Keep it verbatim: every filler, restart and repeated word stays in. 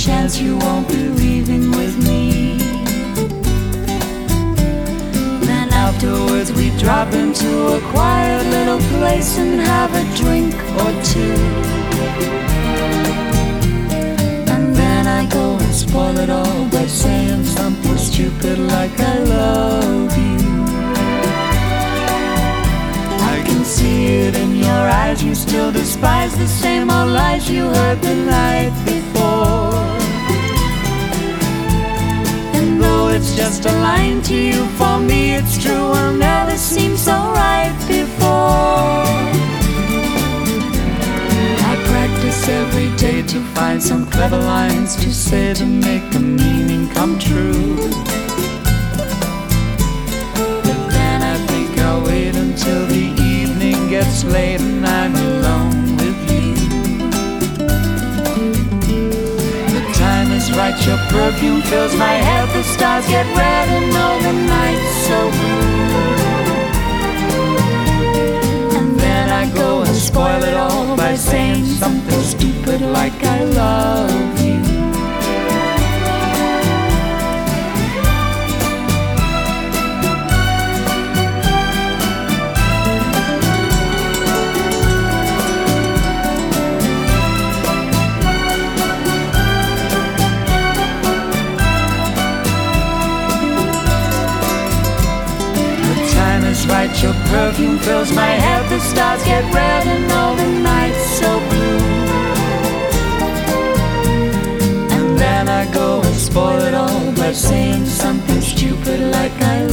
chance you won't be leaving with me. Then afterwards we drop into a quiet little place and have a drink or two. And then I go and spoil it all by saying something stupid like I love you. I can see it in your eyes, you still despise the same old lies you heard the night before. And though it's just a line to you, for me it's true, will never seem so right before. I practice every day to find some clever lines to say to make the meaning come true. But then I think I'll wait until the evening gets late and I'm alone with you. The time is right, your perfume fills my head, the stars get red and all the night's so blue. And then I go and spoil it all by saying something stupid like I love you. Right, your perfume fills my head, the stars get red and all the night's so blue. And then I go and spoil it all by saying something stupid like I love you.